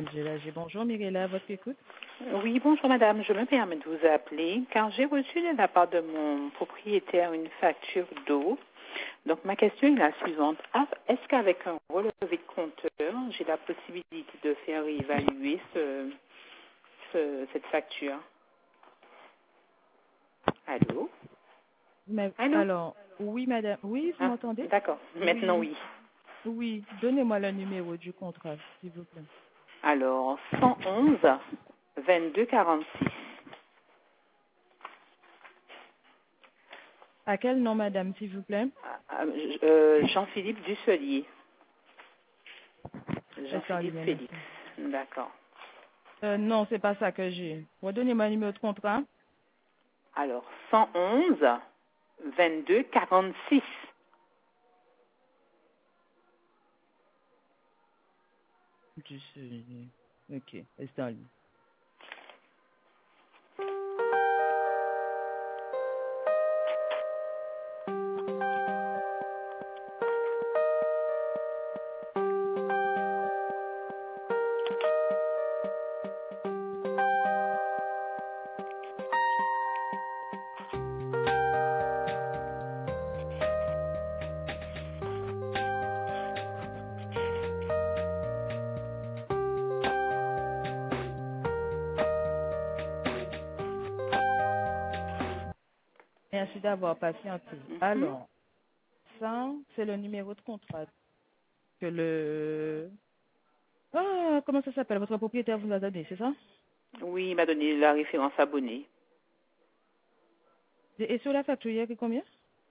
Angela. Bonjour Mirella, à votre écoute. Oui, bonjour madame, je me permets de vous appeler car j'ai reçu de la part de mon propriétaire une facture d'eau. Donc ma question est la suivante. Est-ce qu'avec un relevé de compteur, j'ai la possibilité de faire évaluer cette facture? Allô? Allô? Alors, oui madame, oui, vous m'entendez? D'accord, maintenant oui. Oui, donnez-moi le numéro du contrat, s'il vous plaît. Alors, 111 22 46. À quel nom madame, s'il vous plaît? Jean-Philippe Dusselier. Jean-Philippe Attendez, Félix. D'accord. Non, c'est pas ça que j'ai. Redonnez-moi le numéro de contrat. Alors, 111 22 46. Dusselier. Ok, restez en ligne. Merci d'avoir patienté. Alors, ça, c'est le numéro de contrat que comment ça s'appelle? Votre propriétaire vous a donné, c'est ça? Oui, il m'a donné la référence abonnée. Et sur la facture, il y a combien?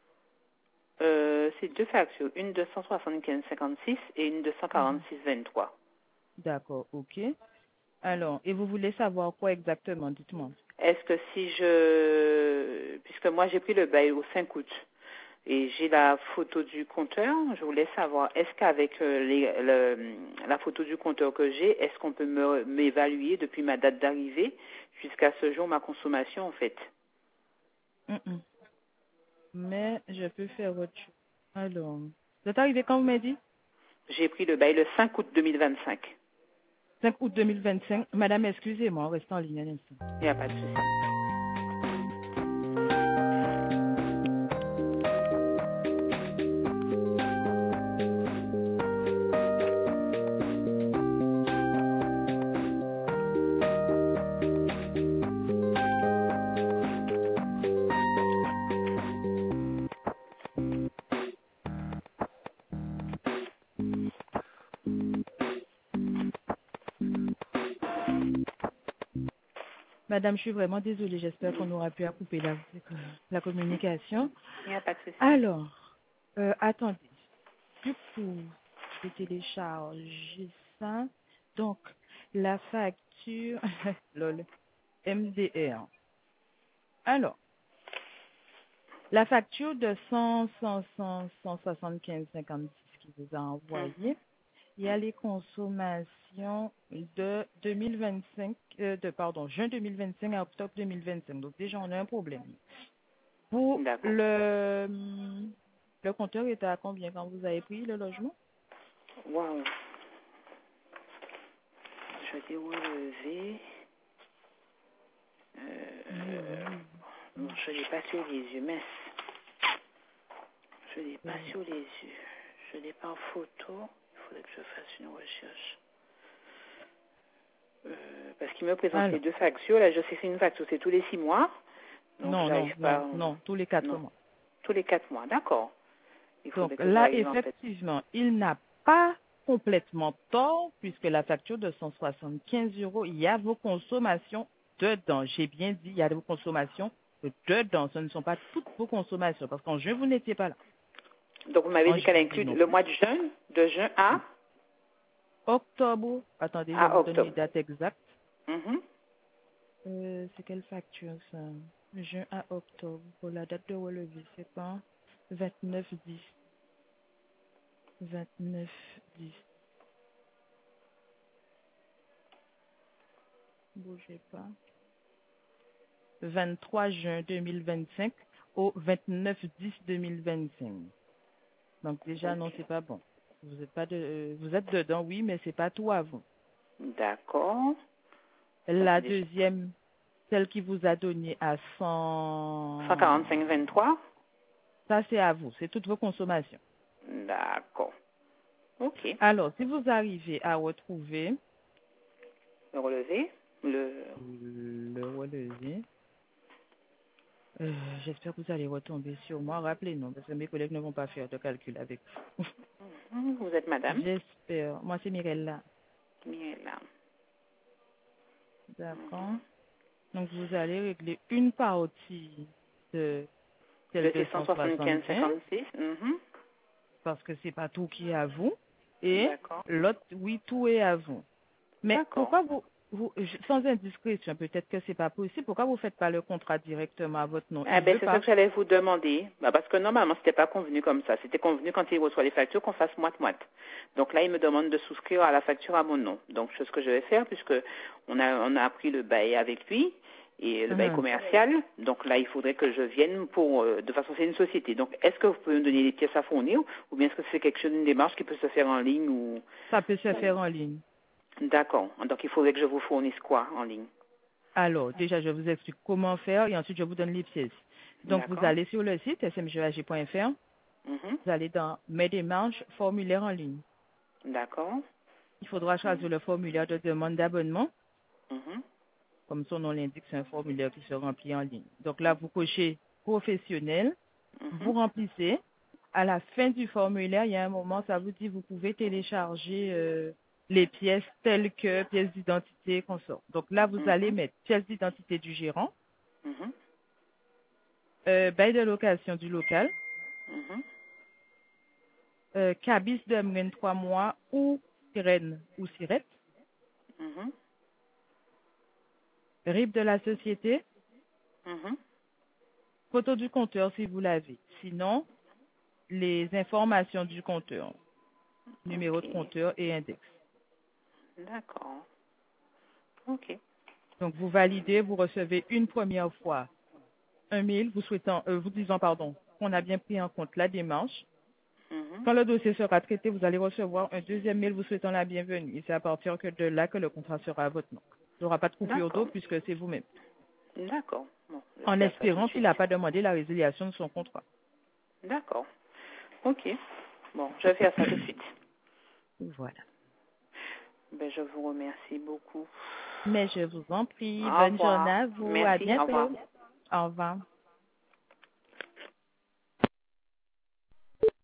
C'est deux factures, une de 175,56 et une de 146,23. D'accord, ok. Alors, et vous voulez savoir quoi exactement? Dites-moi. Est-ce que puisque moi j'ai pris le bail au 5 août et j'ai la photo du compteur, je voulais savoir, est-ce qu'avec la photo du compteur que j'ai, est-ce qu'on peut m'évaluer depuis ma date d'arrivée jusqu'à ce jour ma consommation en fait? Mais je peux faire autre chose. Alors, vous êtes arrivé quand vous m'avez dit? J'ai pris le bail le 5 août 2025. 5 août 2025. Madame, excusez-moi, restez en ligne un instant. Il n'y a pas de souci. Madame, je suis vraiment désolée. J'espère qu'on aura pu couper la communication. Il n'y a pas de souci. Alors, attendez. Du coup, je télécharge ça. Donc, la facture, lol, MDR. Alors, la facture de 175,56 qui vous a envoyé, il y a les consommations de 2025, juin 2025 à octobre 2025. Donc déjà, on a un problème. Pour le compteur était à combien quand vous avez pris le logement? Waouh. Je vais relever. Non, je ne l'ai pas sur les yeux, mais je ne l'ai pas sur les yeux. Je ne l'ai pas en photo. Il faudrait que je fasse une recherche. Parce qu'il me présente les deux factures. Là, je sais que c'est une facture, c'est tous les 6 mois. Donc, non, tous les 4 mois. Tous les 4 mois, d'accord. Donc là, effectivement, il n'a pas complètement tort puisque la facture de 175 €, il y a vos consommations dedans. J'ai bien dit, il y a vos consommations dedans. Ce ne sont pas toutes vos consommations parce qu'en juin, vous n'étiez pas là. Donc, vous m'avez dit qu'elle inclut le mois de juin à octobre. Attendez, je vais vous donner les dates exactes. C'est quelle facture ça? Juin à octobre. Pour la date de relevé, c'est quand? 29/10. 29/10. Bougez pas. 23 juin 2025 au 29/10/2025. Donc déjà, non, c'est pas bon. Vous êtes dedans, oui, mais c'est pas tout à vous. D'accord. Ça, La c'est déjà deuxième, celle qui vous a donné à 145,23. ça c'est à vous, c'est toutes vos consommations. D'accord. OK. Alors, si vous arrivez à retrouver Le relevé. le relevé, j'espère que vous allez retomber sur moi. Rappelez-nous, parce que mes collègues ne vont pas faire de calcul avec vous. Vous êtes madame J'espère. Moi, c'est Mirella. Miela. D'accord. Donc, vous allez régler une partie de celle Le de 175 675,56. parce que c'est pas tout qui est à vous. Et D'accord. l'autre, oui, tout est à vous. Mais D'accord. pourquoi sans indiscrétion, peut-être que c'est pas possible, pourquoi vous faites pas le contrat directement à votre nom? Eh Il ben, veut c'est ça pas. que j'allais vous demander. Parce que normalement, c'était pas convenu comme ça. C'était convenu quand il reçoit les factures qu'on fasse moite-moite. Donc là, il me demande de souscrire à la facture à mon nom. Donc, c'est ce que je vais faire puisque on a pris le bail avec lui et le bail Mhm. commercial. Donc là, il faudrait que je vienne pour, de toute façon, c'est une société. Donc, est-ce que vous pouvez me donner les pièces à fournir ou bien est-ce que c'est quelque chose, une démarche qui peut se faire en ligne ou... Ça peut se faire en ligne. D'accord. Donc, il faudrait que je vous fournisse quoi en ligne? Alors, déjà, je vous explique comment faire et ensuite je vous donne les pièces. Donc, vous D'accord. allez sur le site smgag.fr, Mhm. vous allez dans Mes démarches, formulaire en ligne. D'accord. Il faudra choisir le formulaire de demande d'abonnement. Mhm. Comme son nom l'indique, c'est un formulaire qui se remplit en ligne. Donc là, vous cochez professionnel, vous Mhm. remplissez. À la fin du formulaire, il y a un moment, ça vous dit vous pouvez télécharger les pièces telles que pièces d'identité, consort. Donc là, vous allez Mhm. mettre pièce d'identité du gérant, Mhm. bail de location du local, Mhm. cabis de moins de 3 mois ou sirène ou sirette, Mhm. RIB de la société, Mhm. photo du compteur si vous l'avez. Sinon, les informations du compteur, numéro Ok. de compteur et index. D'accord. Ok. Donc, vous validez, vous recevez une première fois un mail vous disant, pardon, qu'on a bien pris en compte la démarche. Mhm. Quand le dossier sera traité, vous allez recevoir un deuxième mail vous souhaitant la bienvenue. Et c'est à partir de là que le contrat sera à votre nom. Il n'y aura pas de coupure d'eau D'accord. puisque c'est vous-même. D'accord. Bon, je vais En faire ça tout de espérant qu'il suite. n'a pas demandé la résiliation de son contrat. D'accord. Ok. Bon, je vais faire ça tout de suite. Voilà. Ben, je vous remercie beaucoup. Mais je vous en prie, Au bonne journée revoir. à vous. À Merci. Au revoir. bientôt. Au revoir.